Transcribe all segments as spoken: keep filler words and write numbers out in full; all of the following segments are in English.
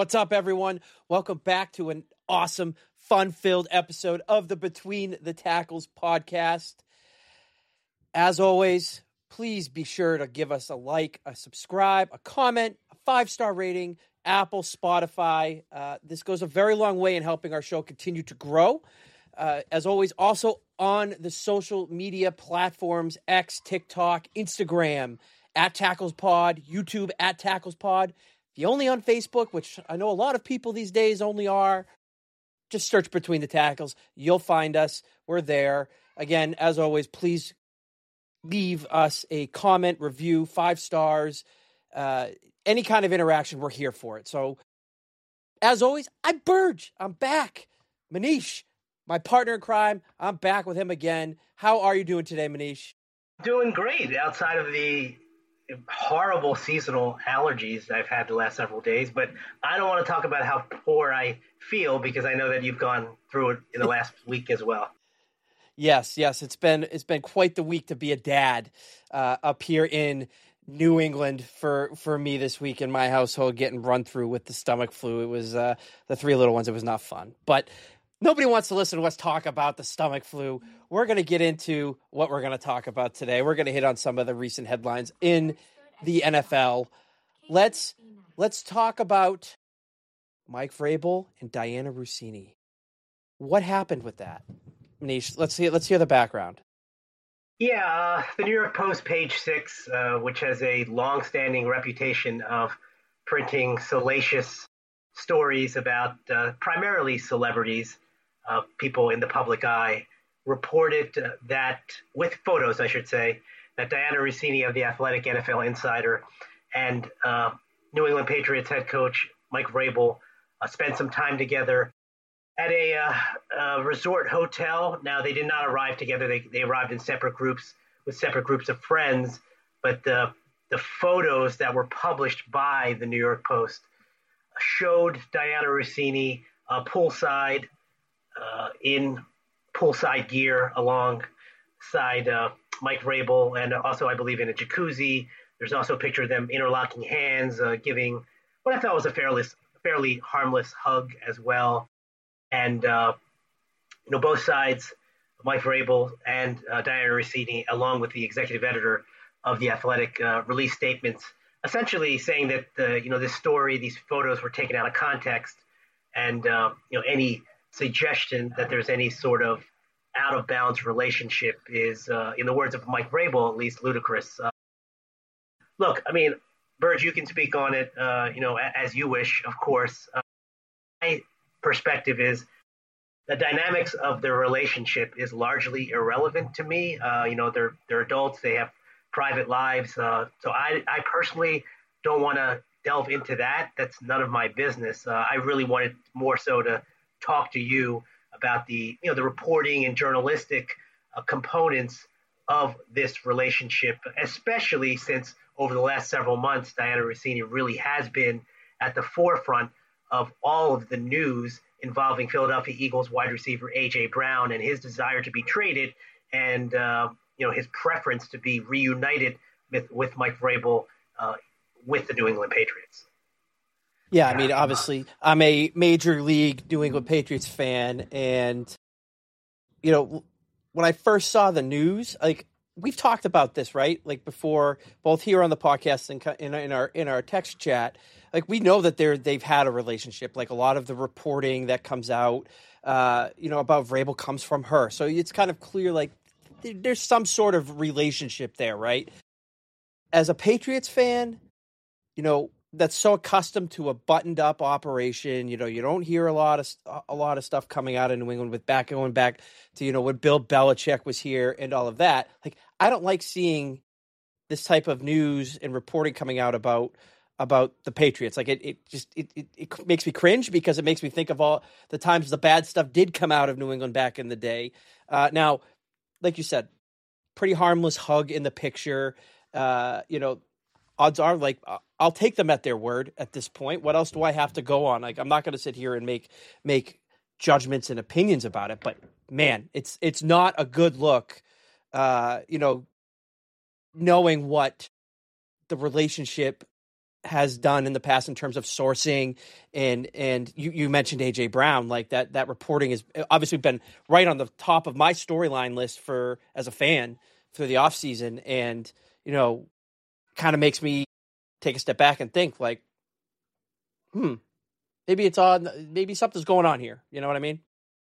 What's up, everyone? Welcome back to an awesome, fun-filled episode of the Between the Tackles podcast. As always, please be sure to give us a like, a subscribe, a comment, a five-star rating, Apple, Spotify. Uh, this goes a very long way in helping our show continue to grow. Uh, as always, also on the social media platforms, X, TikTok, Instagram, at TacklesPod, YouTube, at TacklesPod. If you're only on Facebook, which I know a lot of people these days only are, just search Between the Tackles. You'll find us. We're there. Again, as always, please leave us a comment, review, five stars, uh, any kind of interaction. We're here for it. So, as always, I'm Burge. I'm back. Manish, my partner in crime, I'm back with him again. How are you doing today, Manish? Doing great outside of the horrible seasonal allergies I've had the last several days, but I don't want to talk about how poor I feel because I know that you've gone through it in the last week as well. Yes, yes, it's been it's been quite the week to be a dad uh, up here in New England for, for me this week in my household, getting run through with the stomach flu. It was uh, the three little ones. It was not fun, but nobody wants to listen to us talk about the stomach flu. We're going to get into what we're going to talk about today. We're going to hit on some of the recent headlines in the N F L. Let's let's talk about Mike Vrabel and Diana Russini. What happened with that? Manish, let's see. Let's hear the background. Yeah, uh, the New York Post, page six, uh, which has a long-standing reputation of printing salacious stories about uh, primarily celebrities, uh, people in the public eye, reported uh, that, with photos, I should say, that Diana Russini of The Athletic, N F L Insider, and uh, New England Patriots head coach Mike Vrabel uh, spent some time together at a uh, uh, resort hotel. Now, they did not arrive together. They, they arrived in separate groups with separate groups of friends. But the, the photos that were published by the New York Post showed Diana Russini uh, poolside uh, in poolside gear alongside uh, Mike Vrabel, and also, I believe, in a jacuzzi. There's also a picture of them interlocking hands, uh, giving what I thought was a fairly, fairly harmless hug as well. And, uh, you know, both sides, Mike Vrabel and uh, Diana Russini, along with the executive editor of The Athletic, uh, released statements essentially saying that, uh, you know, this story, these photos were taken out of context, and, uh, you know, any suggestion that there's any sort of out-of-bounds relationship is, uh, in the words of Mike Vrabel, at least ludicrous. Uh, look, I mean, Burge, you can speak on it, uh, you know, as you wish, of course. Uh, my perspective is the dynamics of their relationship is largely irrelevant to me. Uh, you know, they're they're adults, they have private lives. Uh, so I, I personally don't want to delve into that. That's none of my business. Uh, I really wanted more so to talk to you about the, you know, the reporting and journalistic uh, components of this relationship, especially since over the last several months, Diana Russini really has been at the forefront of all of the news involving Philadelphia Eagles wide receiver A J Brown and his desire to be traded, and uh, you know, his preference to be reunited with, with Mike Vrabel uh, with the New England Patriots. Yeah, I mean, obviously, I'm a Major League New England Patriots fan, and, you know, when I first saw the news, like, we've talked about this, right? Like, before, both here on the podcast and in, in our in our text chat, like, we know that they're they've had a relationship. Like, a lot of the reporting that comes out, uh, you know, about Vrabel comes from her, so it's kind of clear, like, there's some sort of relationship there, right? As a Patriots fan, you know, that's so accustomed to a buttoned up operation. You know, you don't hear a lot of a lot of stuff coming out of New England with back going back to, you know, when Bill Belichick was here and all of that. Like, I don't like seeing this type of news and reporting coming out about about the Patriots. Like, it, it just it, it it makes me cringe because it makes me think of all the times the bad stuff did come out of New England back in the day. Uh, now, like you said, pretty harmless hug in the picture. Uh, you know, odds are, like, I'll take them at their word at this point. What else do I have to go on? Like, I'm not going to sit here and make make judgments and opinions about it. But man, it's it's not a good look. Uh, you know, knowing what the relationship has done in the past in terms of sourcing, and and you, you mentioned A J Brown, like that that reporting has obviously been right on the top of my storyline list for as a fan for the offseason, and you know, kind of makes me take a step back and think like, hmm, maybe it's on, maybe something's going on here. You know what I mean?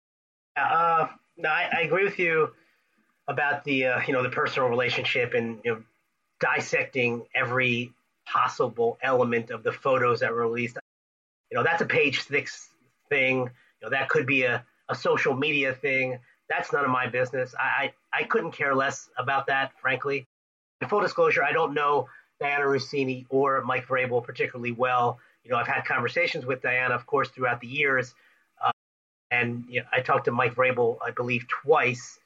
Uh, no, I, I agree with you about the uh, you know the personal relationship and you know dissecting every possible element of the photos that were released. You know, that's a page six thing. You know, that could be a, a social media thing. That's none of my business. I, I, I couldn't care less about that, frankly. In full disclosure, I don't know Dianna Russini or Mike Vrabel particularly well. You know, I've had conversations with Dianna, of course, throughout the years. Uh, and you know, I talked to Mike Vrabel, I believe, twice,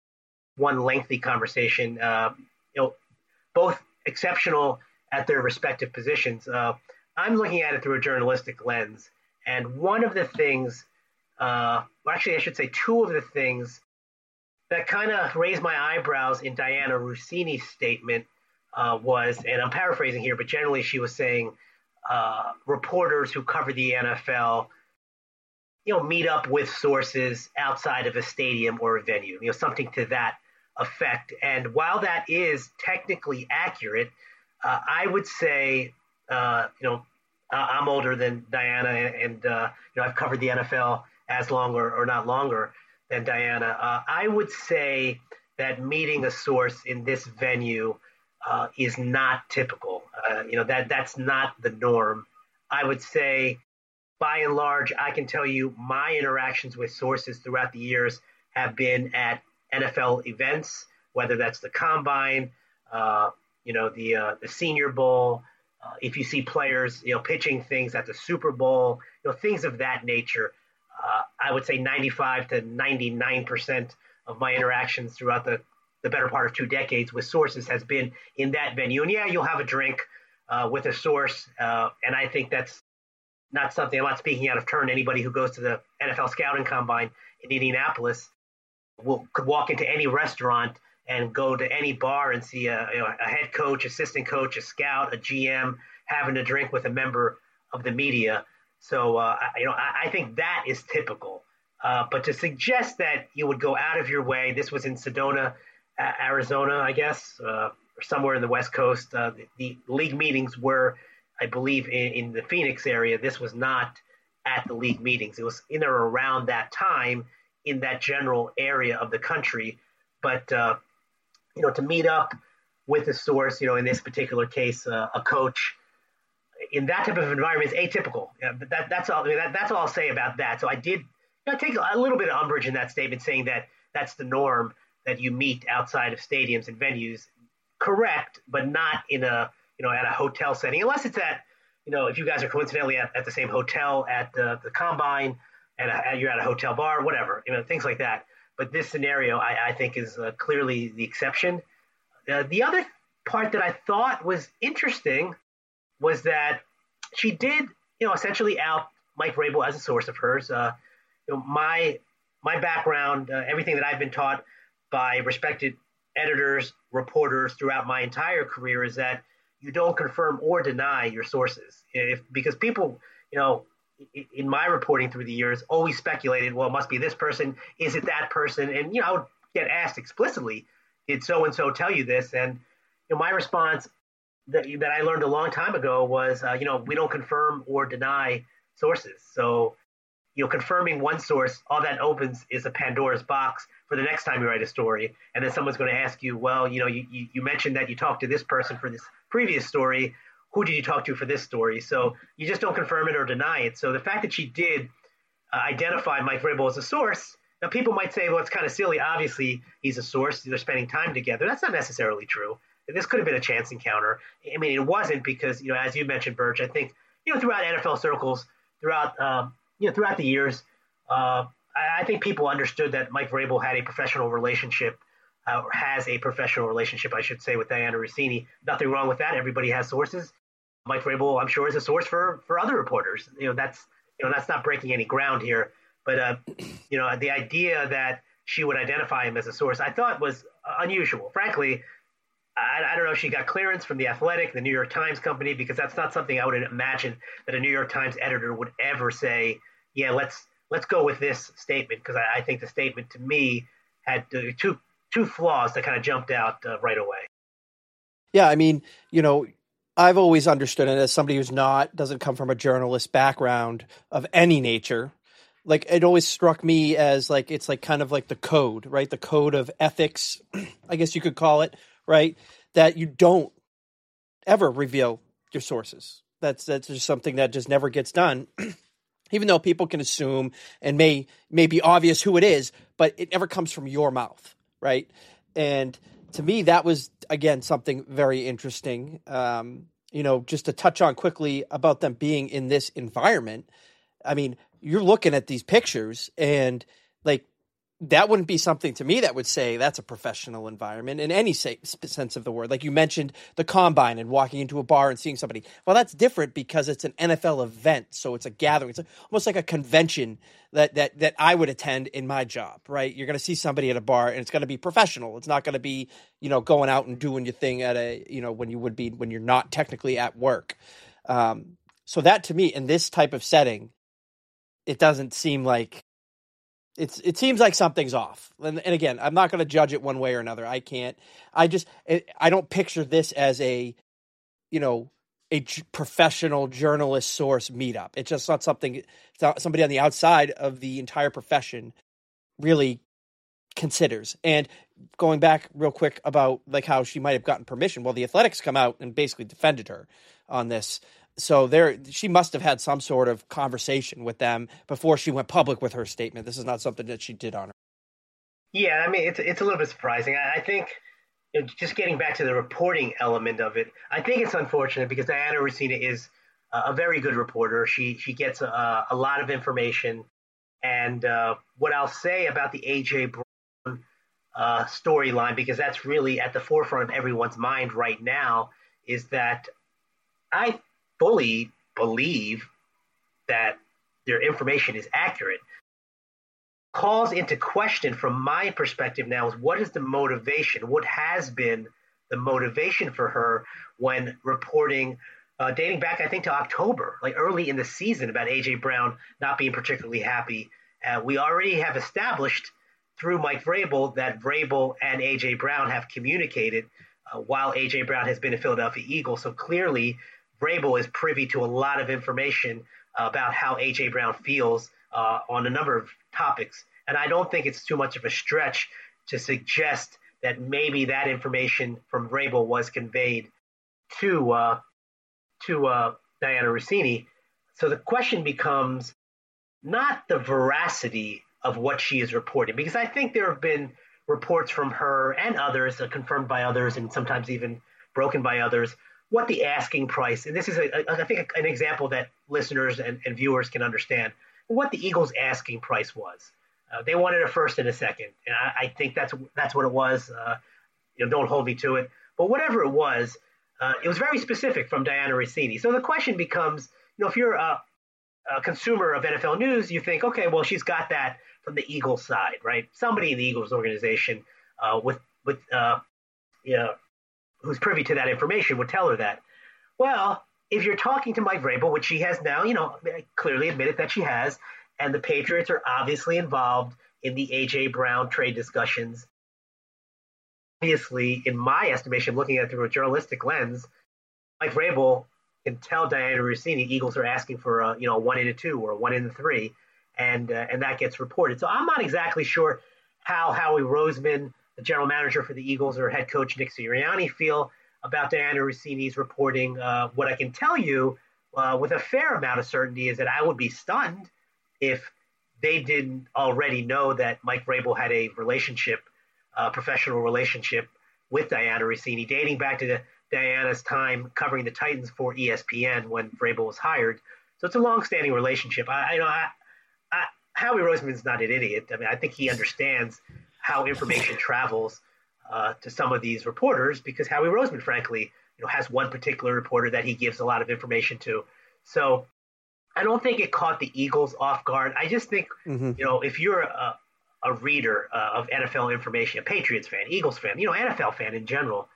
one lengthy conversation. Uh, you know, both exceptional at their respective positions. Uh, I'm looking at it through a journalistic lens. And one of the things, uh, well, actually, I should say two of the things that kind of raised my eyebrows in Dianna Russini's statement uh, was, and I'm paraphrasing here, but generally she was saying uh, reporters who cover the N F L, you know, meet up with sources outside of a stadium or a venue, you know, something to that effect. And while that is technically accurate, uh, I would say, uh, you know, I'm older than Dianna, and uh, you know, I've covered the N F L as long or, or not longer than Dianna. Uh, I would say that meeting a source in this venue uh, is not typical. Uh, you know, that that's not the norm. I would say, by and large, I can tell you my interactions with sources throughout the years have been at N F L events, whether that's the Combine, uh, you know, the uh, the Senior Bowl. Uh, if you see players, you know, pitching things at the Super Bowl, you know, things of that nature. Uh, I would say ninety-five to ninety-nine percent of my interactions throughout the, the better part of two decades with sources has been in that venue. And yeah, you'll have a drink uh, with a source. Uh, and I think that's not something, I'm not speaking out of turn. Anybody who goes to the N F L scouting combine in Indianapolis will could walk into any restaurant and go to any bar and see a, you know, a head coach, assistant coach, a scout, a G M having a drink with a member of the media. So, uh, you know, I, I think that is typical. Uh, but to suggest that you would go out of your way, this was in Sedona, uh, Arizona, I guess, uh, or somewhere in the West Coast. Uh, the, the league meetings were, I believe, in, in the Phoenix area. This was not at the league meetings. It was in or around that time in that general area of the country. But, uh, you know, to meet up with a source, you know, in this particular case, uh, a coach, in that type of environment is atypical. Yeah, but that, that's all. I mean, that, that's all I'll say about that. So I did you know, take a little bit of umbrage in that statement, saying that that's the norm, that you meet outside of stadiums and venues. Correct, but not in a you know at a hotel setting, unless it's at you know if you guys are coincidentally at, at the same hotel at the, the Combine, and a, you're at a hotel bar, whatever, you know things like that. But this scenario, I, I think, is uh, clearly the exception. Uh, the other part that I thought was interesting was that she did, you know, essentially out Mike Vrabel as a source of hers. Uh, you know, my my background, uh, everything that I've been taught by respected editors, reporters throughout my entire career is that you don't confirm or deny your sources. If because people, you know, in, in my reporting through the years, always speculated, well, it must be this person. Is it that person? And you know, I would get asked explicitly, did so and so tell you this? And you know, my response that that I learned a long time ago was, uh, you know, we don't confirm or deny sources. So, you know, confirming one source, all that opens is a Pandora's box for the next time you write a story. And then someone's going to ask you, well, you know, you, you, you mentioned that you talked to this person for this previous story. Who did you talk to for this story? So you just don't confirm it or deny it. So the fact that she did uh, identify Mike Vrabel as a source, now people might say, well, it's kind of silly. Obviously, he's a source. They're spending time together. That's not necessarily true. This could have been a chance encounter. I mean, it wasn't because, you know, as you mentioned, Birch, I think, you know, throughout N F L circles, throughout, um, you know, throughout the years, uh, I, I think people understood that Mike Vrabel had a professional relationship, uh, or has a professional relationship, I should say, with Dianna Russini. Nothing wrong with that. Everybody has sources. Mike Vrabel, I'm sure, is a source for, for other reporters. You know, that's, you know, that's not breaking any ground here. But, uh, you know, the idea that she would identify him as a source, I thought was unusual. Frankly, I, I don't know if she got clearance from the Athletic, the New York Times company, because that's not something I would imagine that a New York Times editor would ever say, yeah, let's let's go with this statement, because I, I think the statement to me had uh, two two flaws that kind of jumped out uh, right away. Yeah, I mean, you know, I've always understood it as somebody who's not, doesn't come from a journalist background of any nature. Like, it always struck me as like, it's like kind of like the code, right? The code of ethics, I guess you could call it, right? That you don't ever reveal your sources. That's, that's just something that just never gets done. Even though people can assume and may, may be obvious who it is, but it never comes from your mouth, right? And to me, that was, again, something very interesting. Um, you know, just to touch on quickly about them being in this environment. I mean, you're looking at these pictures and like, that wouldn't be something to me that would say that's a professional environment in any say, sense of the word. Like you mentioned the combine and walking into a bar and seeing somebody. Well, that's different because it's an N F L event. So it's a gathering. It's almost like a convention that, that, that I would attend in my job, right? You're going to see somebody at a bar and it's going to be professional. It's not going to be, you know, going out and doing your thing at a, you know, when you would be, when you're not technically at work. Um, so that to me in this type of setting, it doesn't seem like, It's it seems like something's off. And, and again, I'm not going to judge it one way or another. I can't. I just I don't picture this as a, you know, a j- professional journalist source meetup. It's just not something it's not somebody on the outside of the entire profession really considers. And going back real quick about like how she might have gotten permission. Well, the Athletics come out and basically defended her on this. So there, she must have had some sort of conversation with them before she went public with her statement. This is not something that she did on her. Yeah, I mean, it's it's a little bit surprising. I, I think, you know, just getting back to the reporting element of it, I think it's unfortunate because Diana Russini is a, a very good reporter. She she gets a, a lot of information, and uh, what I'll say about the A J Brown uh, storyline, because that's really at the forefront of everyone's mind right now, is that I fully believe that their information is accurate. Calls into question from my perspective now is what is the motivation? What has been the motivation for her when reporting, uh, dating back, I think, to October, like early in the season, about A J Brown not being particularly happy? Uh, we already have established through Mike Vrabel that Vrabel and A J Brown have communicated uh, while A J Brown has been a Philadelphia Eagle. So clearly, Vrabel is privy to a lot of information about how A J Brown feels uh, on a number of topics. And I don't think it's too much of a stretch to suggest that maybe that information from Vrabel was conveyed to uh, to uh, Diana Russini. So the question becomes not the veracity of what she is reporting, because I think there have been reports from her and others, uh, confirmed by others and sometimes even broken by others, what the asking price, and this is, a, a, I think, an example that listeners and, and viewers can understand, what the Eagles' asking price was. Uh, they wanted a first and a second, and I, I think that's that's what it was. Uh, you know, don't hold me to it, but whatever it was, uh, it was very specific from Diana Russini. So the question becomes, you know, if you're a, a consumer of N F L news, you think, okay, well, she's got that from the Eagles side, right? Somebody in the Eagles organization uh, with with uh, you know, who's privy to that information would tell her that. Well, if you're talking to Mike Vrabel, which she has now, you know, clearly admitted that she has, and the Patriots are obviously involved in the A J Brown trade discussions. Obviously, in my estimation, looking at it through a journalistic lens, Mike Vrabel can tell Diana Russini Eagles are asking for a, you know, a one in a two or a one in a three, and uh, and that gets reported. So I'm not exactly sure how Howie Roseman, the general manager for the Eagles, or head coach Nick Sirianni feel about Diana Russini's reporting. Uh, what I can tell you uh, with a fair amount of certainty is that I would be stunned if they didn't already know that Mike Vrabel had a relationship, a professional relationship with Diana Russini, dating back to the, Diana's time covering the Titans for E S P N when Vrabel was hired. So it's a long-standing relationship. I, I know I, I, Howie Roseman's not an idiot. I mean, I think he understands how information travels uh, to some of these reporters, because Howie Roseman, frankly, you know, has one particular reporter that he gives a lot of information to. So I don't think it caught the Eagles off guard. I just think, mm-hmm. you know, if you're a, a reader uh, of N F L information, a Patriots fan, Eagles fan, you know, N F L fan in general,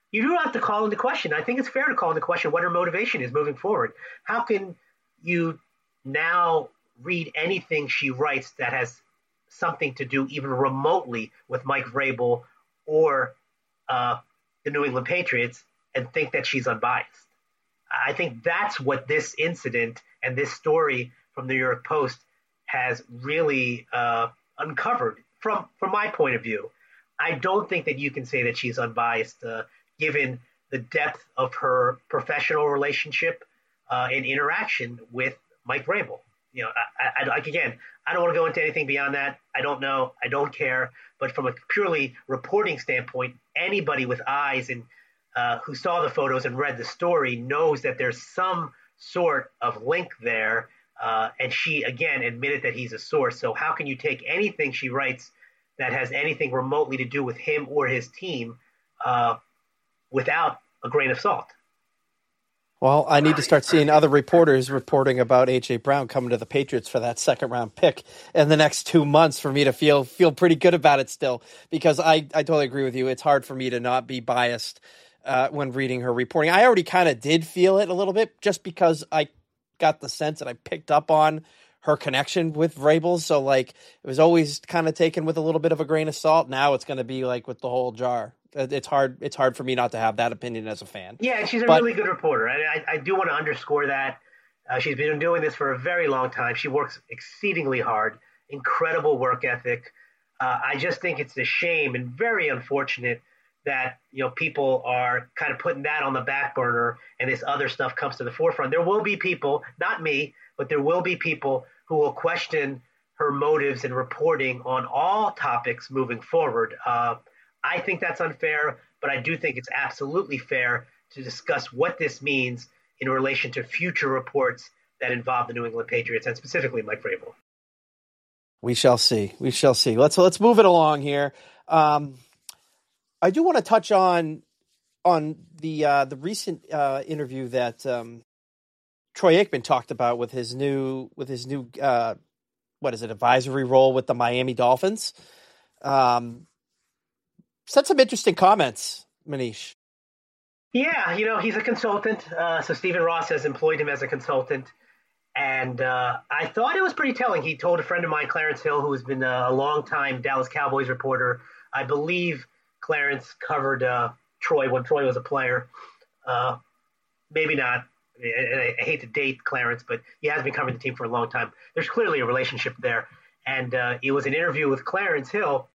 you do have to call into question. I think it's fair to call into question what her motivation is moving forward. How can you now read anything she writes that has something to do even remotely with Mike Vrabel or uh, the New England Patriots and think that she's unbiased? I think that's what this incident and this story from the New York Post has really uh, uncovered from from my point of view. I don't think that you can say that she's unbiased, uh, given the depth of her professional relationship uh, and interaction with Mike Vrabel. You know, I, I, like again, I don't want to go into anything beyond that. I don't know. I don't care. But from a purely reporting standpoint, anybody with eyes and uh, who saw the photos and read the story knows that there's some sort of link there. Uh, and she, again, admitted that he's a source. So how can you take anything she writes that has anything remotely to do with him or his team uh, without a grain of salt? Well, I need to start seeing other reporters reporting about A J Brown coming to the Patriots for that second round pick in the next two months for me to feel feel pretty good about it still, because I, I totally agree with you. It's hard for me to not be biased uh, when reading her reporting. I already kind of did feel it a little bit just because I got the sense that I picked up on her connection with Vrabel. So like it was always kind of taken with a little bit of a grain of salt. Now it's going to be like with the whole jar. It's hard. It's hard for me not to have that opinion as a fan. Yeah, and she's a but, really good reporter. I, I, I do want to underscore that. Uh, she's been doing this for a very long time. She works exceedingly hard, incredible work ethic. Uh, I just think it's a shame and very unfortunate that, you know, people are kind of putting that on the back burner and this other stuff comes to the forefront. There will be people, not me, but there will be people who will question her motives in reporting on all topics moving forward. Uh, I think that's unfair, but I do think it's absolutely fair to discuss what this means in relation to future reports that involve the New England Patriots and specifically Mike Vrabel. We shall see. We shall see. Let's let's move it along here. Um, I do want to touch on on the uh, the recent uh, interview that um, Troy Aikman talked about with his new with his new uh, what is it advisory role with the Miami Dolphins. Um, said some interesting comments, Manish. Yeah, you know, he's a consultant. Uh, so Stephen Ross has employed him as a consultant. And uh, I thought it was pretty telling. He told a friend of mine, Clarence Hill, who has been a, a long-time Dallas Cowboys reporter. I believe Clarence covered uh, Troy when Troy was a player. Uh, maybe not. I, I hate to date Clarence, but he has been covering the team for a long time. There's clearly a relationship there. And uh, it was an interview with Clarence Hill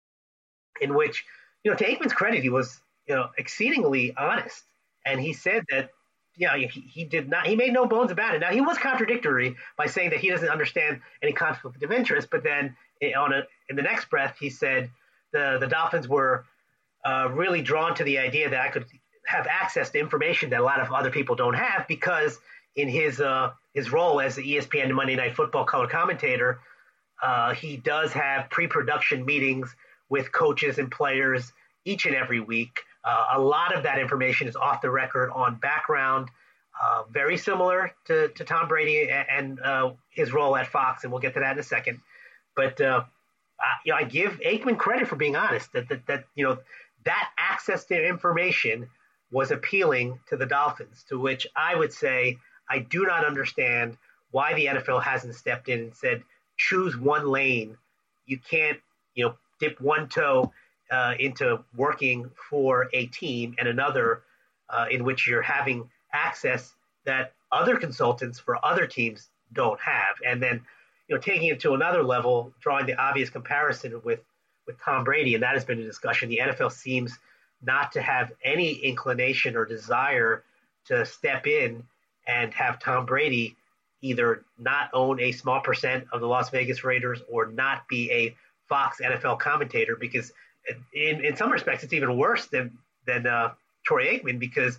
in which, you know, to Aikman's credit, he was, you know, exceedingly honest. And he said that, you know, he, he did not, he made no bones about it. Now, he was contradictory by saying that he doesn't understand any conflict of interest. But then on a, in the next breath, he said the, the Dolphins were uh, really drawn to the idea that I could have access to information that a lot of other people don't have, because in his uh, his role as the E S P N Monday Night Football color commentator, uh, he does have pre-production meetings with coaches and players each and every week. Uh, a lot of that information is off the record on background, uh, very similar to, to Tom Brady and, and uh, his role at Fox, and we'll get to that in a second. But uh, I, you know, I give Aikman credit for being honest. That, that that you know that access to information was appealing to the Dolphins. To which I would say I do not understand why the N F L hasn't stepped in and said choose one lane. You can't, you know, dip one toe uh, into working for a team and another uh, in which you're having access that other consultants for other teams don't have. And then, you know, taking it to another level, drawing the obvious comparison with, with Tom Brady, and that has been a discussion. The N F L seems not to have any inclination or desire to step in and have Tom Brady either not own a small percent of the Las Vegas Raiders or not be a Fox N F L commentator, because in, in some respects it's even worse than than uh, Troy Aikman, because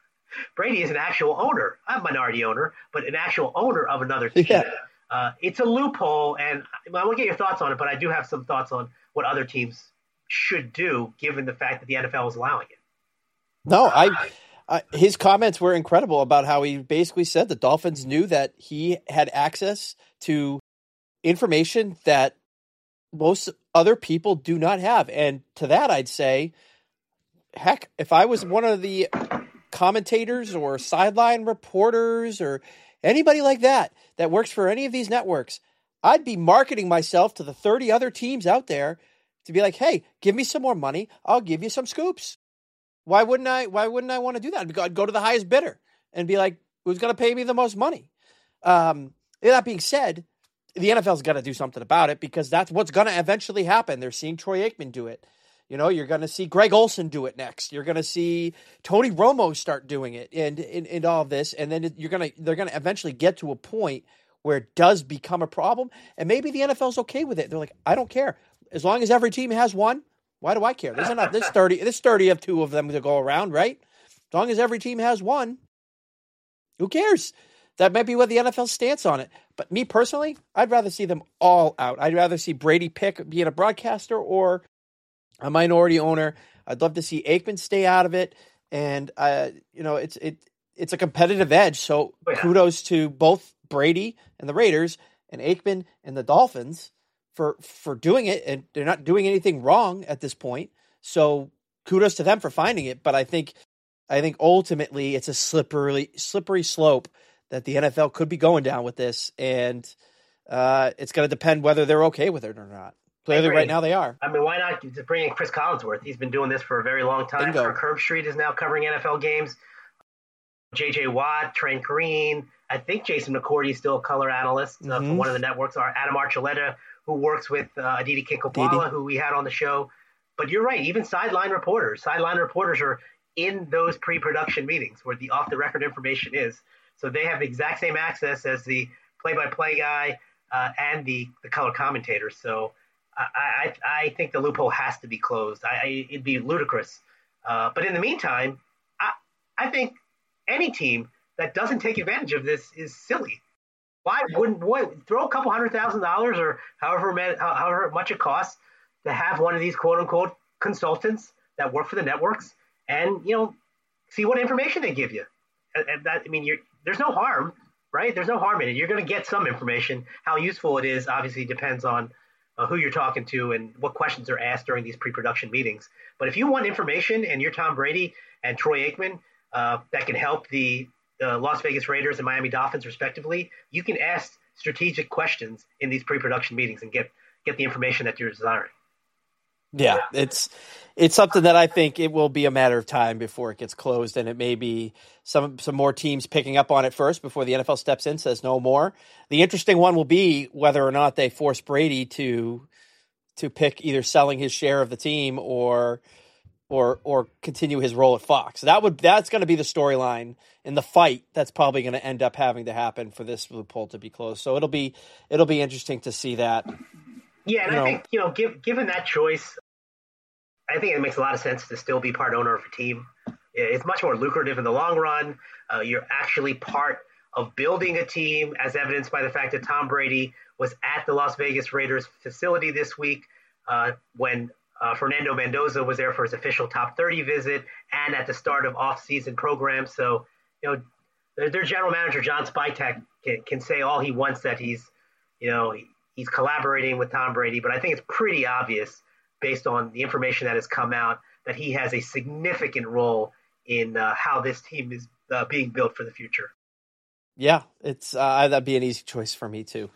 Brady is an actual owner, a minority owner, but an actual owner of another team. Yeah. Uh, it's a loophole, and I want to get your thoughts on it, but I do have some thoughts on what other teams should do given the fact that the N F L is allowing it. No, I, I his comments were incredible about how he basically said the Dolphins knew that he had access to information that most other people do not have. And to that, I'd say heck, if I was one of the commentators or sideline reporters or anybody like that that works for any of these networks, I'd be marketing myself to the thirty other teams out there to be like, hey, give me some more money. I'll give you some scoops. Why wouldn't I? Why wouldn't I want to do that? I'd go to the highest bidder and be like, who's going to pay me the most money? Um, that being said, the N F L's got to do something about it because that's what's going to eventually happen. They're seeing Troy Aikman do it. You know, you're going to see Greg Olson do it next. You're going to see Tony Romo start doing it, and and, and all of this, and then you're going to they're going to eventually get to a point where it does become a problem, and maybe the N F L's okay with it. They're like, I don't care as long as every team has one. Why do I care? There's enough. There's thirty. There's thirty of two of them to go around, right? As long as every team has one, who cares? That might be what the N F L's stance on it. But me personally, I'd rather see them all out. I'd rather see Brady pick being a broadcaster or a minority owner. I'd love to see Aikman stay out of it. And, uh, you know, it's it it's a competitive edge. So yeah. kudos to both Brady and the Raiders and Aikman and the Dolphins for, for doing it. And they're not doing anything wrong at this point. So kudos to them for finding it. But I think I think ultimately it's a slippery slippery slope that the N F L could be going down with this, and uh, it's going to depend whether they're okay with it or not. Clearly, right now they are. I mean, why not just bring in Chris Collinsworth? He's been doing this for a very long time. Bingo. Curb Street is now covering N F L games. J J Watt, Trent Green. I think Jason McCourty is still a color analyst uh, mm-hmm. for one of the networks. Or Adam Archuleta, who works with uh, Aditi Kinkopala, who we had on the show. But you're right. Even sideline reporters. Sideline reporters are in those pre-production meetings where the off-the-record information is. So they have the exact same access as the play-by-play guy uh, and the, the color commentators. So I, I I think the loophole has to be closed. I, I, it'd be ludicrous. Uh, but in the meantime, I, I think any team that doesn't take advantage of this is silly. Why wouldn't boy, throw a couple hundred thousand dollars or however, however much it costs to have one of these quote-unquote consultants that work for the networks and, you know, see what information they give you. And that, I mean, you're there's no harm, right? There's no harm in it. You're going to get some information. How useful it is obviously depends on uh, who you're talking to and what questions are asked during these pre-production meetings. But if you want information and you're Tom Brady and Troy Aikman uh, that can help the uh, Las Vegas Raiders and Miami Dolphins respectively, you can ask strategic questions in these pre-production meetings and get, get the information that you're desiring. Yeah, it's it's something that I think it will be a matter of time before it gets closed, and it may be some some more teams picking up on it first before the N F L steps in, says no more. The interesting one will be whether or not they force Brady to to pick either selling his share of the team or or or continue his role at Fox. That would that's going to be the storyline in the fight that's probably going to end up having to happen for this loophole to be closed. So it'll be it'll be interesting to see that. Yeah, and you I know, think, you know, give, given that choice, I think it makes a lot of sense to still be part owner of a team. It's much more lucrative in the long run. Uh, you're actually part of building a team, as evidenced by the fact that Tom Brady was at the Las Vegas Raiders facility this week uh, when uh, Fernando Mendoza was there for his official top thirty visit and at the start of off-season programs. So, you know, their, their general manager, John Spytek, can, can say all he wants that he's, you know, he's collaborating with Tom Brady, but I think it's pretty obvious based on the information that has come out that he has a significant role in uh, how this team is uh, being built for the future. Yeah, it's uh, that'd be an easy choice for me too.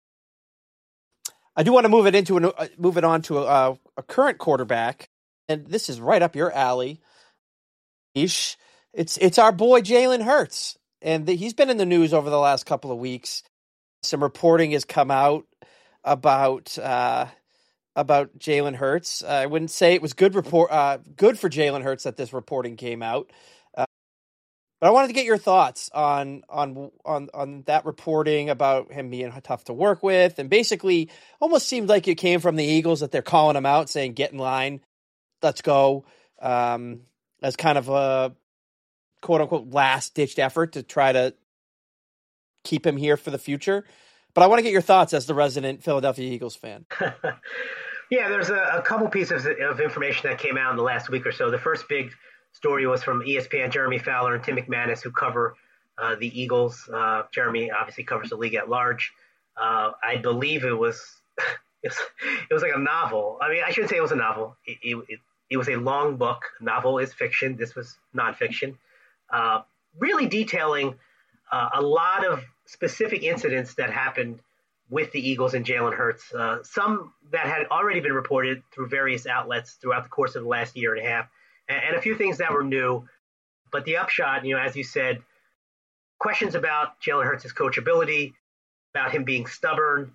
I do want to move it into an, uh, move it on to a, a current quarterback, and this is right up your alley. Ish, it's it's our boy Jalen Hurts, and the, he's been in the news over the last couple of weeks. Some reporting has come out about uh, about Jalen Hurts. Uh, I wouldn't say it was good report uh, good for Jalen Hurts that this reporting came out, uh, but I wanted to get your thoughts on on on on that reporting about him being tough to work with, and basically almost seemed like it came from the Eagles that they're calling him out, saying get in line, let's go, um, as kind of a quote unquote last ditched effort to try to keep him here for the future. But I want to get your thoughts as the resident Philadelphia Eagles fan. Yeah, there's a, a couple pieces of information that came out in the last week or so. The first big story was from E S P N, Jeremy Fowler and Tim McManus, who cover uh, the Eagles. Uh, Jeremy obviously covers the league at large. Uh, I believe it was, it was it was like a novel. I mean, I shouldn't say it was a novel. It, it, it, It was a long book. Novel is fiction. This was nonfiction. Uh, really detailing uh, a lot of specific incidents that happened with the Eagles and Jalen Hurts. Uh, some that had already been reported through various outlets throughout the course of the last year and a half, and, and a few things that were new. But the upshot, you know, as you said, questions about Jalen Hurts' coachability, about him being stubborn,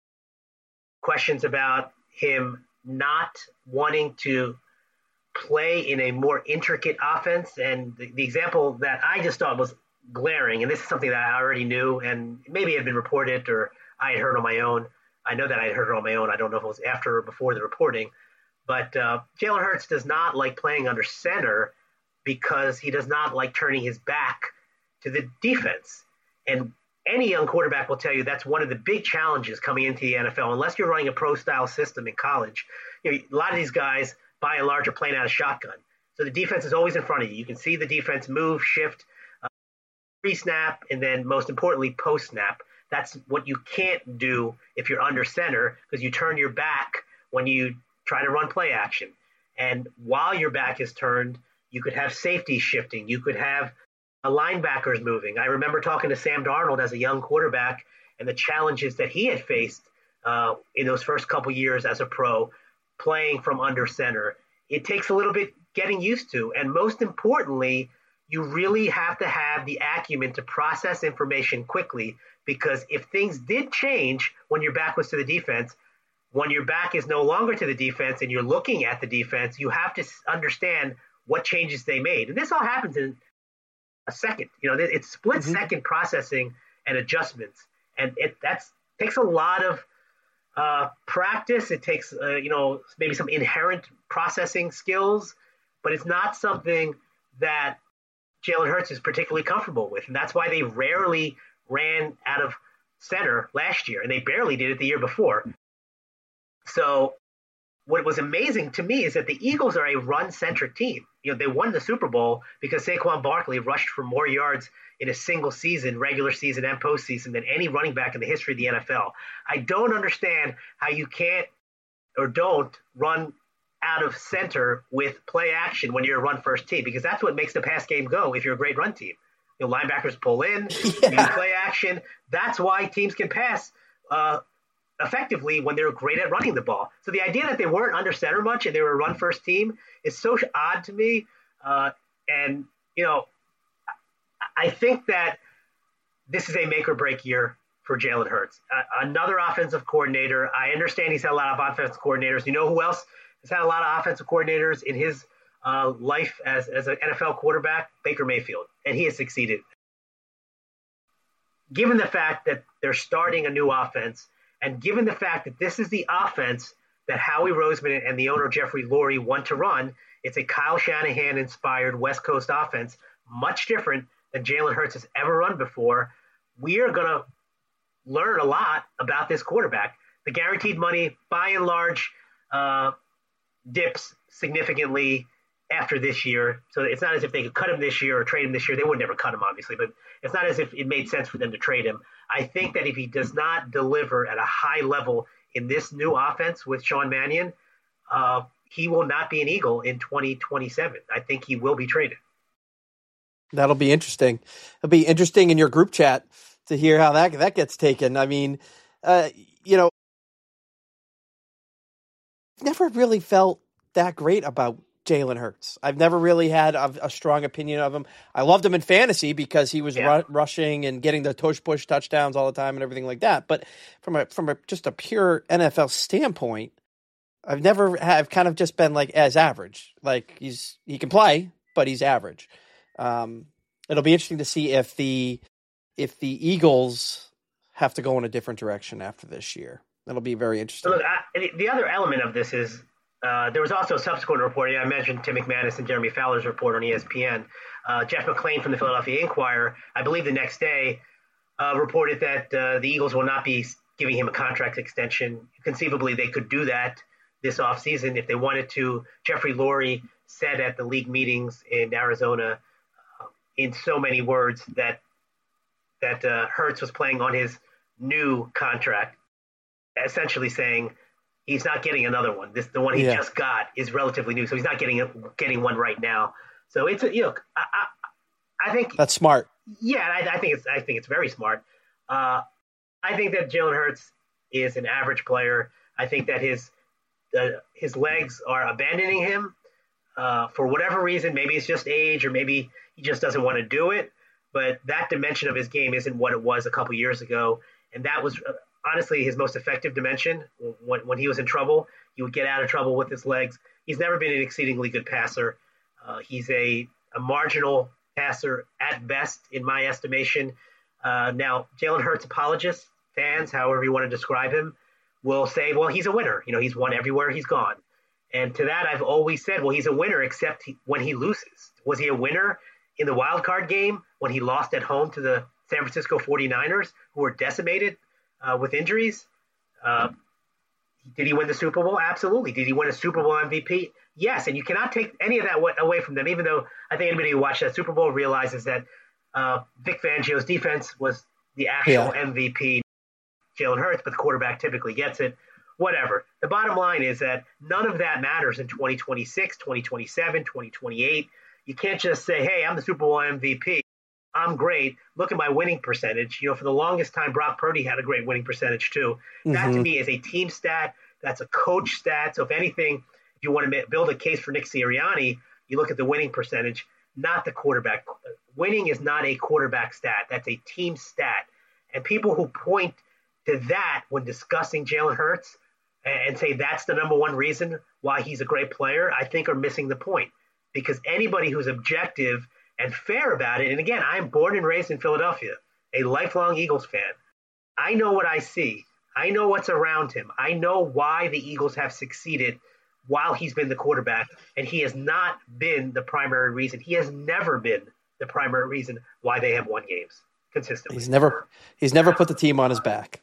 questions about him not wanting to play in a more intricate offense. And the, the example that I just thought was glaring, and this is something that I already knew and maybe had been reported or I had heard on my own. I know that I had heard it on my own. I don't know if it was after or before the reporting. But uh, Jalen Hurts does not like playing under center because he does not like turning his back to the defense. And any young quarterback will tell you that's one of the big challenges coming into the N F L. Unless you're running a pro-style system in college, you know, a lot of these guys, by and large, are playing out of shotgun. So the defense is always in front of you. You can see the defense move, shift, uh, pre-snap, and then most importantly, post-snap. That's what you can't do if you're under center because you turn your back when you try to run play action. And while your back is turned, you could have safety shifting. You could have a linebackers moving. I remember talking to Sam Darnold as a young quarterback and the challenges that he had faced uh, in those first couple years as a pro playing from under center. It takes a little bit getting used to. And most importantly, you really have to have the acumen to process information quickly, because if things did change when your back was to the defense, when your back is no longer to the defense and you're looking at the defense, you have to understand what changes they made. And this all happens in a second. You know, it's split mm-hmm. second processing and adjustments. And it that's takes a lot of uh, practice. It takes, uh, you know, maybe some inherent processing skills, but it's not something that Jalen Hurts is particularly comfortable with. And that's why they rarely ran out of center last year, and they barely did it the year before. So what was amazing to me is that the Eagles are a run-centric team. You know, they won the Super Bowl because Saquon Barkley rushed for more yards in a single season, regular season and postseason, than any running back in the history of the N F L. I don't understand how you can't or don't run out of center with play action when you're a run-first team, because that's what makes the pass game go if you're a great run team. You know, linebackers pull in, yeah. play action. That's why teams can pass uh, effectively when they're great at running the ball. So the idea that they weren't under center much and they were a run first team is so odd to me. Uh, and, you know, I think that this is a make or break year for Jalen Hurts. Uh, another offensive coordinator. I understand he's had a lot of offensive coordinators. You know who else has had a lot of offensive coordinators in his uh, life as, as an N F L quarterback? Baker Mayfield. And he has succeeded. Given the fact that they're starting a new offense, and given the fact that this is the offense that Howie Roseman and the owner Jeffrey Lurie want to run, it's a Kyle Shanahan-inspired West Coast offense, much different than Jalen Hurts has ever run before. We are going to learn a lot about this quarterback. The guaranteed money, by and large, uh, dips significantly after this year. So it's not as if they could cut him this year or trade him this year. They would never cut him, obviously, but it's not as if it made sense for them to trade him. I think that if he does not deliver at a high level in this new offense with Sean Mannion, uh, he will not be an Eagle in twenty twenty-seven. I think he will be traded. That'll be interesting. It'll be interesting in your group chat to hear how that that gets taken. I mean, uh, you know, never really felt that great about Jalen Hurts. I've never really had a, a strong opinion of him. I loved him in fantasy because he was yeah. ru- rushing and getting the tush push touchdowns all the time and everything like that. But from a from a just a pure N F L standpoint, I've never have kind of just been like as average. Like he's he can play, but he's average. Um, it'll be interesting to see if the if the Eagles have to go in a different direction after this year. It'll be very interesting. So look, I, the other element of this is uh, there was also subsequent reporting. I mentioned Tim McManus and Jeremy Fowler's report on E S P N. Uh, Jeff McClain from the Philadelphia Inquirer, I believe the next day, uh, reported that uh, the Eagles will not be giving him a contract extension. Conceivably, they could do that this offseason if they wanted to. Jeffrey Lurie said at the league meetings in Arizona uh, in so many words that that uh, Hurts was playing on his new contract, essentially saying He's not getting another one. This the one he Yeah. just got is relatively new, so he's not getting a, getting one right now. So it's a, you know I, I, I think That's smart. yeah, I, I think it's I think it's very smart. Uh, I think that Jalen Hurts is an average player. I think that his uh, his legs are abandoning him uh, for whatever reason. Maybe it's just age, or maybe he just doesn't want to do it. But that dimension of his game isn't what it was a couple years ago, and that was uh, honestly his most effective dimension. When when he was in trouble, he would get out of trouble with his legs. He's never been an exceedingly good passer. Uh, he's a, a marginal passer at best, in my estimation. Uh, now, Jalen Hurts apologists, fans, however you want to describe him, will say, well, he's a winner. You know, he's won everywhere he's gone. And to that, I've always said, well, he's a winner except he, when he loses. Was he a winner in the wild card game when he lost at home to the San Francisco forty-niners, who were decimated uh, with injuries? Uh, did he win the Super Bowl? Absolutely. Did he win a Super Bowl M V P? Yes. And you cannot take any of that away from them, even though I think anybody who watched that Super Bowl realizes that uh, Vic Fangio's defense was the actual yeah. M V P, Jalen Hurts, but the quarterback typically gets it. Whatever. The bottom line is that none of that matters in twenty twenty-six, twenty twenty-seven, twenty twenty-eight. You can't just say, hey, I'm the Super Bowl M V P. I'm great. Look at my winning percentage. You know, for the longest time, Brock Purdy had a great winning percentage too. Mm-hmm. That to me is a team stat. That's a coach stat. So if anything, if you want to build a case for Nick Sirianni, you look at the winning percentage, not the quarterback. Winning is not a quarterback stat. That's a team stat. And people who point to that when discussing Jalen Hurts and say that's the number one reason why he's a great player, I think are missing the point. Because anybody who's objective and fair about it, and again, I'm born and raised in Philadelphia, a lifelong Eagles fan. I know what I see. I know what's around him. I know why the Eagles have succeeded while he's been the quarterback, and he has not been the primary reason. He has never been the primary reason why they have won games consistently. He's never he's never put the team on his back.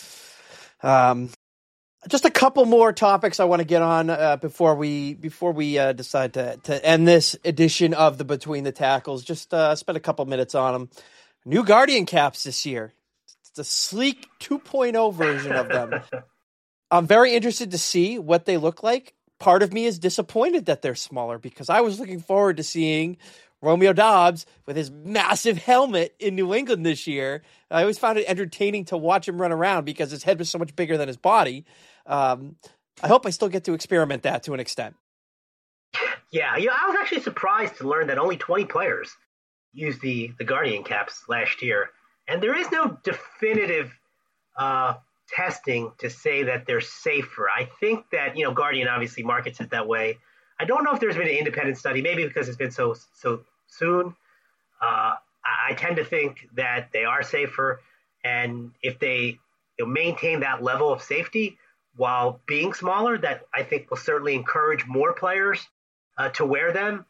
Um, just a couple more topics I want to get on uh, before we before we uh, decide to to end this edition of the Between the Tackles. Just uh, spend a couple minutes on them. New Guardian caps this year. It's a sleek two point oh version of them. I'm very interested to see what they look like. Part of me is disappointed that they're smaller because I was looking forward to seeing Romeo Doubs with his massive helmet in New England this year. I always found it entertaining to watch him run around because his head was so much bigger than his body. Um, I hope I still get to experiment that to an extent. Yeah, you know, I was actually surprised to learn that only twenty players used the, the Guardian caps last year. And there is no definitive uh, testing to say that they're safer. I think that, you know, Guardian obviously markets it that way. I don't know if there's been an independent study, maybe because it's been so so soon. Uh, I tend to think that they are safer, and if they you know, maintain that level of safety while being smaller, that I think will certainly encourage more players uh, to wear them.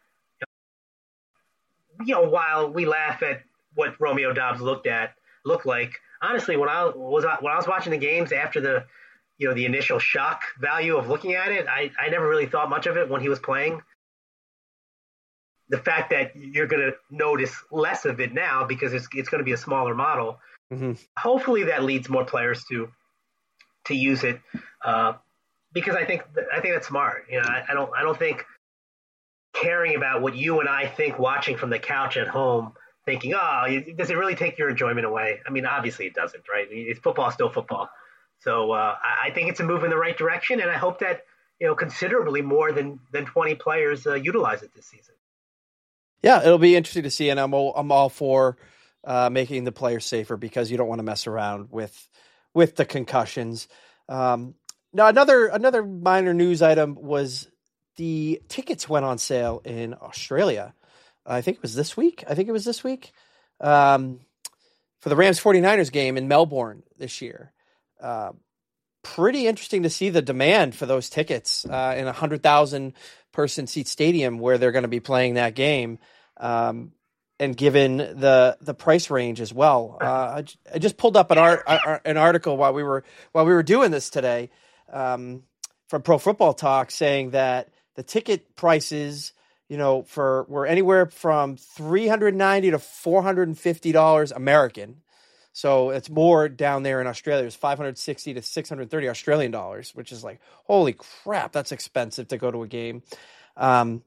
You know, while we laugh at what Romeo Doubs looked at looked like, honestly, when I was when I was watching the games after the you know, the initial shock value of looking at it, I, I never really thought much of it when he was playing. The fact that you're going to notice less of it now because it's it's going to be a smaller model. Mm-hmm. Hopefully that leads more players to to use it uh, because I think I think that's smart. You know, I, I don't I don't think caring about what you and I think watching from the couch at home, thinking, oh, does it really take your enjoyment away? I mean, obviously it doesn't, right? It's football, still football. So uh, I think it's a move in the right direction, and I hope that you know considerably more than than twenty players uh, utilize it this season. Yeah, it'll be interesting to see, and I'm all, I'm all for uh, making the players safer because you don't want to mess around with with the concussions. Um, now, another another minor news item was the tickets went on sale in Australia. I think it was this week. I think it was this week um, for the Rams forty-niners game in Melbourne this year. Uh, pretty interesting to see the demand for those tickets uh, in a hundred thousand person seat stadium where they're going to be playing that game. Um, and given the, the price range as well, uh, I, I just pulled up an art, an article while we were, while we were doing this today, um, from Pro Football Talk saying that the ticket prices, you know, for, were anywhere from three hundred ninety to four hundred fifty dollars American. So it's more down there in Australia. It's five hundred sixty to six hundred thirty Australian dollars, which is like, holy crap, that's expensive to go to a game. Um,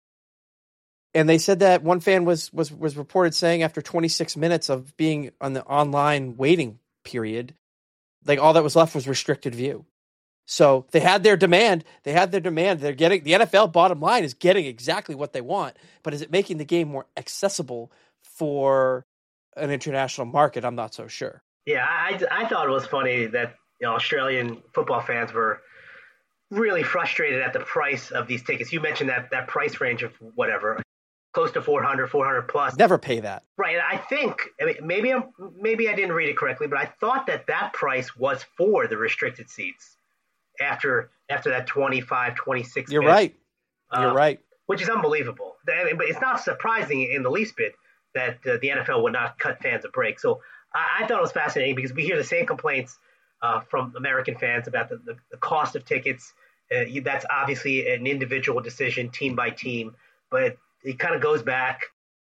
and they said that one fan was was was reported saying after twenty-six minutes of being on the online waiting period, like all that was left was restricted view. So they had their demand. They had their demand. They're getting the N F L bottom line is getting exactly what they want. But is it making the game more accessible for an international market? I'm not so sure. Yeah, I, I thought it was funny that you know, Australian football fans were really frustrated at the price of these tickets. You mentioned that that price range of whatever, close to four hundred, four hundred plus. Never pay that. Right. And I think I mean, maybe I'm, maybe I didn't read it correctly, but I thought that that price was for the restricted seats. After after that twenty-five, twenty-six You're bit, right. You're uh, right. Which is unbelievable. I mean, but it's not surprising in the least bit that uh, the N F L would not cut fans a break. So I, I thought it was fascinating because we hear the same complaints uh, from American fans about the, the, the cost of tickets. Uh, you, that's obviously an individual decision, team by team, but it kind of goes back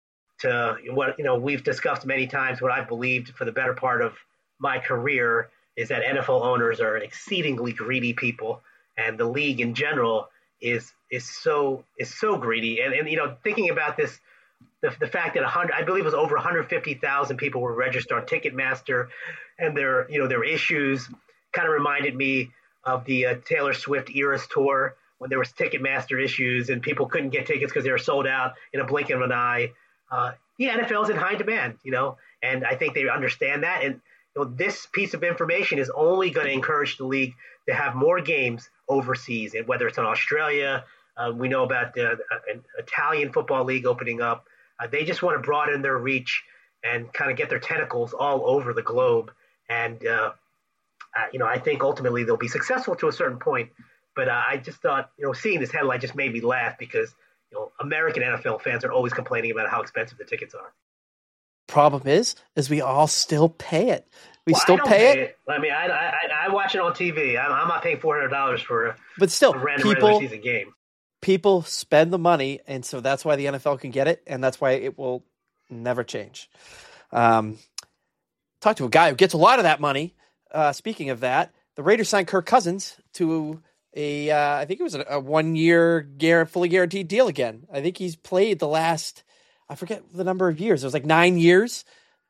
to what you know we've discussed many times. What I've believed for the better part of my career is that N F L owners are exceedingly greedy people, and the league in general is is so is so greedy. And, and you know, thinking about this, the, the fact that one hundred, I believe it was over one hundred fifty thousand people were registered on Ticketmaster, and their you know their issues kind of reminded me of the uh, Taylor Swift Eras tour when there was Ticketmaster issues and people couldn't get tickets because they were sold out in a blink of an eye. Uh, the N F L is in high demand, you know, and I think they understand that. And you know, this piece of information is only going to encourage the league to have more games overseas, and whether it's in Australia, uh, we know about the, uh, an Italian football league opening up. Uh, they just want to broaden their reach and kind of get their tentacles all over the globe. And, uh, uh, you know, I think ultimately they'll be successful to a certain point. But uh, I just thought, you know, seeing this headline just made me laugh because, you know, American N F L fans are always complaining about how expensive the tickets are. Problem is, is we all still pay it. We well, still I don't pay, pay it. it. I mean, I, I I watch it on T V. I'm, I'm not paying four hundred dollars for a, but still, a random people, regular season game. People spend the money, and so that's why the N F L can get it, and that's why it will never change. Um, talk to a guy who gets a lot of that money. Uh, speaking of that, the Raiders signed Kirk Cousins to a, uh, I think it was a, a one-year guar- fully guaranteed deal again. I think he's played the last, I forget the number of years. It was like nine years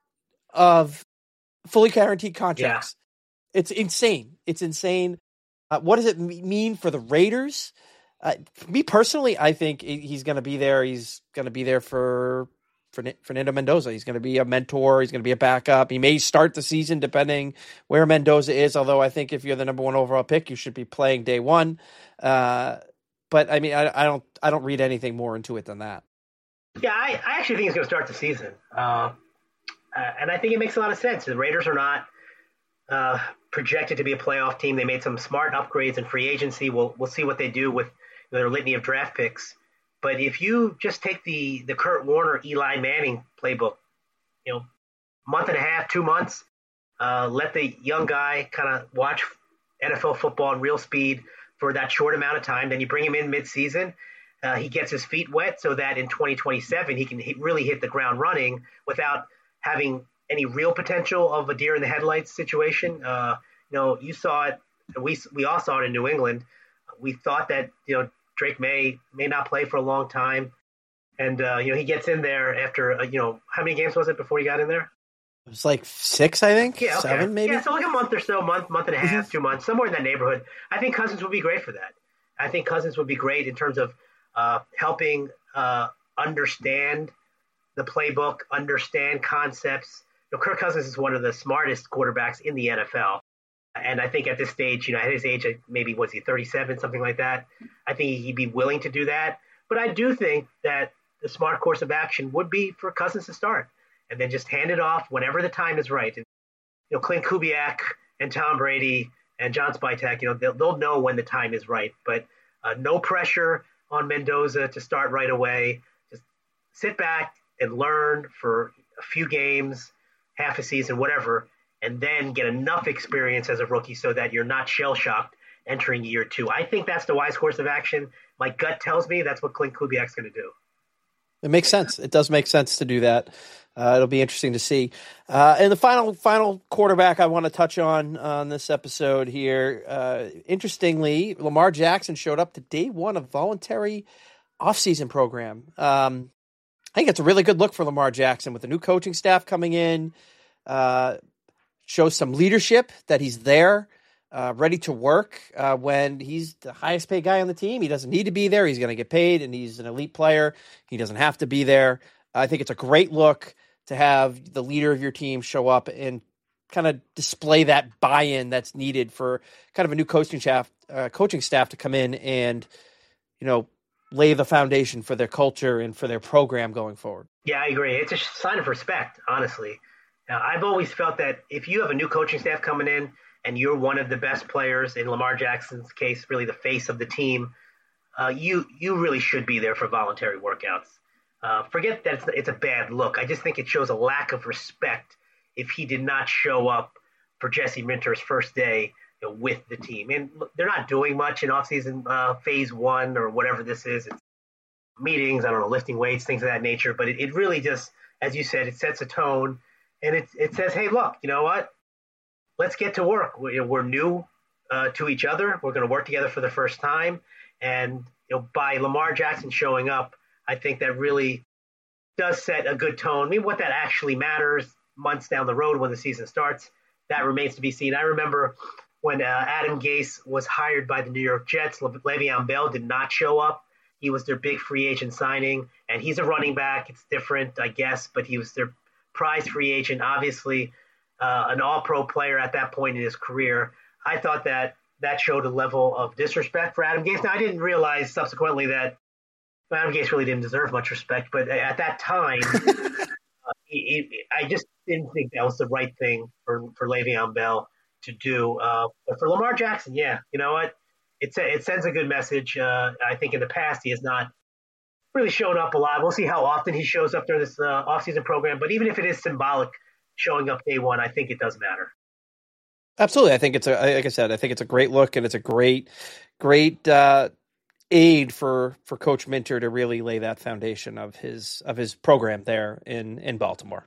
of fully guaranteed contracts. Yeah. It's insane. It's insane. Uh, what does it mean for the Raiders? Uh, for me personally, I think he's going to be there. He's going to be there for, for Fernando Mendoza. He's going to be a mentor. He's going to be a backup. He may start the season depending where Mendoza is. Although I think if you're the number one overall pick, you should be playing day one. Uh, but I mean, I, I don't, I don't read anything more into it than that. Yeah, I, I actually think he's going to start the season. Uh, uh, and I think it makes a lot of sense. The Raiders are not uh, projected to be a playoff team. They made some smart upgrades in free agency. We'll we'll see what they do with their litany of draft picks. But if you just take the the Kurt Warner, Eli Manning playbook, you know, month and a half, two months, uh, let the young guy kind of watch N F L football in real speed for that short amount of time. Then you bring him in mid-season. Uh, he gets his feet wet so that in twenty twenty-seven he can hit, really hit the ground running without having any real potential of a deer in the headlights situation. Uh, you know, you saw it. We we all saw it in New England. We thought that you know Drake May may not play for a long time, and uh, you know he gets in there after uh, you know how many games was it before he got in there? It was like six, I think. Yeah, okay. Seven, maybe. Yeah, so like a month or so, month, month and a half, mm-hmm. two months, somewhere in that neighborhood. I think Cousins would be great for that. I think Cousins would be great in terms of uh, helping uh, understand the playbook, understand concepts. You know, Kirk Cousins is one of the smartest quarterbacks in the N F L. And I think at this stage, you know, at his age, maybe was he thirty-seven, something like that. I think he'd be willing to do that. But I do think that the smart course of action would be for Cousins to start and then just hand it off whenever the time is right. And, you know, Clint Kubiak and Tom Brady and John Spytek, you know, they'll, they'll know when the time is right. But uh, no pressure on Mendoza to start right away. Just sit back and learn for a few games, half a season, whatever, and then get enough experience as a rookie so that you're not shell-shocked entering year two. I think that's the wise course of action. My gut tells me that's what Clint Kubiak's going to do. It makes sense. It does make sense to do that. Uh, it'll be interesting to see. Uh, and the final final quarterback I want to touch on on this episode here. Uh, interestingly, Lamar Jackson showed up to day one of voluntary offseason program. Um, I think it's a really good look for Lamar Jackson with the new coaching staff coming in. Uh, shows some leadership that he's there, uh, ready to work uh, when he's the highest paid guy on the team. He doesn't need to be there. He's going to get paid, and he's an elite player. He doesn't have to be there. I think it's a great look to have the leader of your team show up and kind of display that buy-in that's needed for kind of a new coaching staff, uh, coaching staff to come in and, you know, lay the foundation for their culture and for their program going forward. Yeah, I agree. It's a sign of respect, honestly. Now, I've always felt that if you have a new coaching staff coming in and you're one of the best players, in Lamar Jackson's case, really the face of the team, uh, you you really should be there for voluntary workouts. Uh, forget that it's, it's a bad look. I just think it shows a lack of respect if he did not show up for Jesse Minter's first day, you know, with the team. And they're not doing much in offseason uh, phase one or whatever this is. It's meetings, I don't know, lifting weights, things of that nature. But it, it really just, as you said, it sets a tone. And it, it says, hey, look, you know what? Let's get to work. We're, we're new uh, to each other. We're going to work together for the first time. And you know, by Lamar Jackson showing up, I think that really does set a good tone. I mean, what that actually matters months down the road when the season starts, that remains to be seen. I remember when uh, Adam Gase was hired by the New York Jets, Le- Le'Veon Bell did not show up. He was their big free agent signing, and he's a running back. It's different, I guess, but he was their prized free agent, obviously uh, an all-pro player at that point in his career. I thought that that showed a level of disrespect for Adam Gase. Now, I didn't realize subsequently that Adam Gase really didn't deserve much respect, but at that time, uh, he, he, I just didn't think that was the right thing for, for Le'Veon Bell to do. Uh, but for Lamar Jackson, yeah, you know what? It, it sends a good message. Uh, I think in the past he has not really shown up a lot. We'll see how often he shows up during this uh, offseason program, but even if it is symbolic showing up day one, I think it does matter. Absolutely. I think it's a, like I said, I think it's a great look, and it's a great, great, uh, aid for, for Coach Minter to really lay that foundation of his of his program there in, in Baltimore.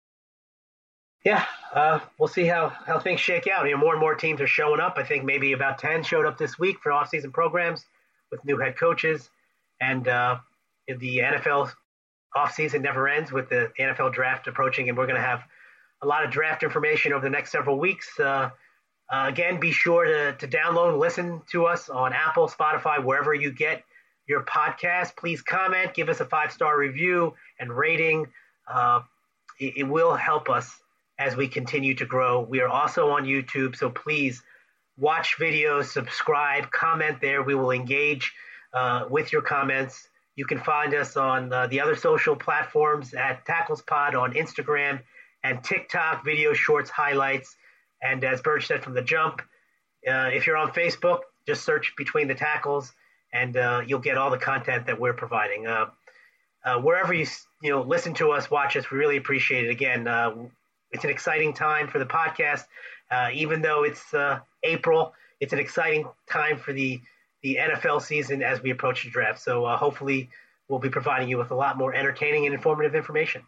Yeah, uh, we'll see how, how things shake out. You know, more and more teams are showing up. I think maybe about ten showed up this week for off-season programs with new head coaches. And uh, the N F L off-season never ends with the N F L draft approaching, and we're going to have a lot of draft information over the next several weeks. Uh, Uh, again, be sure to, to download and listen to us on Apple, Spotify, wherever you get your podcast. Please comment, give us a five-star review and rating. Uh, it, it will help us as we continue to grow. We are also on YouTube, so please watch videos, subscribe, comment there. We will engage uh, with your comments. You can find us on uh, the other social platforms at TacklesPod on Instagram and TikTok, video shorts, highlights. And as Burge said from the jump, uh, if you're on Facebook, just search Between the Tackles, and uh, you'll get all the content that we're providing. Uh, uh, wherever you you know listen to us, watch us, we really appreciate it. Again, uh, it's an exciting time for the podcast. Uh, even though it's uh, April, it's an exciting time for the, the N F L season as we approach the draft. So uh, hopefully we'll be providing you with a lot more entertaining and informative information.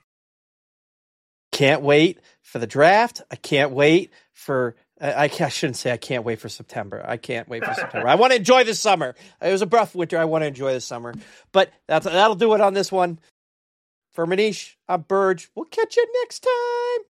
Can't wait for the draft. I can't wait for, I, I shouldn't say I can't wait for September. I can't wait for September. I want to enjoy this summer. It was a rough winter. I want to enjoy this summer. But that's, that'll do it on this one. For Manish, I'm Burge. We'll catch you next time.